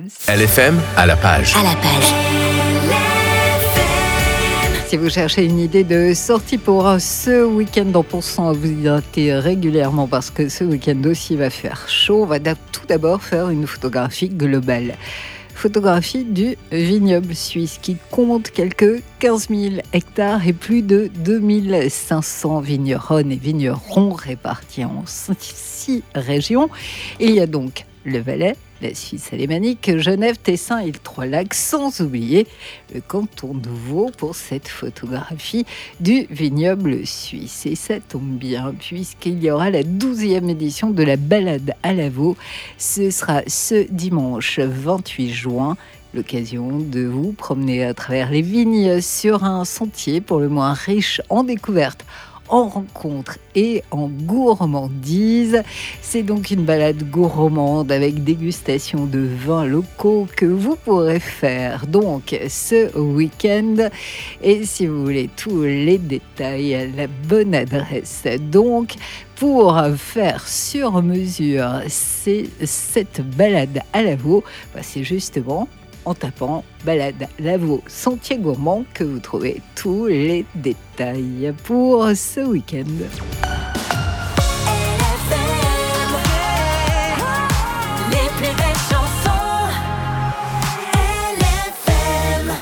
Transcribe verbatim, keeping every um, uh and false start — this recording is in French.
L F M à la page. À la page. Si vous cherchez une idée de sortie pour ce week-end en pensant à vous hydrater régulièrement parce que ce week-end aussi va faire chaud, on va tout d'abord faire une photographie globale. Photographie du vignoble suisse qui compte quelques quinze mille hectares et plus de deux mille cinq cents vigneronnes et vignerons répartis en six régions. Il y a donc le Valais, la Suisse alémanique, Genève, Tessin et Trois-Lacs, sans oublier le canton de Vaud pour cette photographie du vignoble suisse. Et ça tombe bien puisqu'il y aura la douzième édition de la balade à Lavaux. Ce sera ce dimanche vingt-huit juin. L'occasion de vous promener à travers les vignes sur un sentier pour le moins riche en découvertes, en rencontres et en gourmandise. C'est donc une balade gourmande avec dégustation de vins locaux que vous pourrez faire donc ce week-end. Et si vous voulez tous les détails, la bonne adresse donc pour faire sur mesure c'est cette balade à Lavaux, bah c'est justement en tapant balade Lavaux Sentier Gourmand que vous trouvez tous les détails pour ce week-end.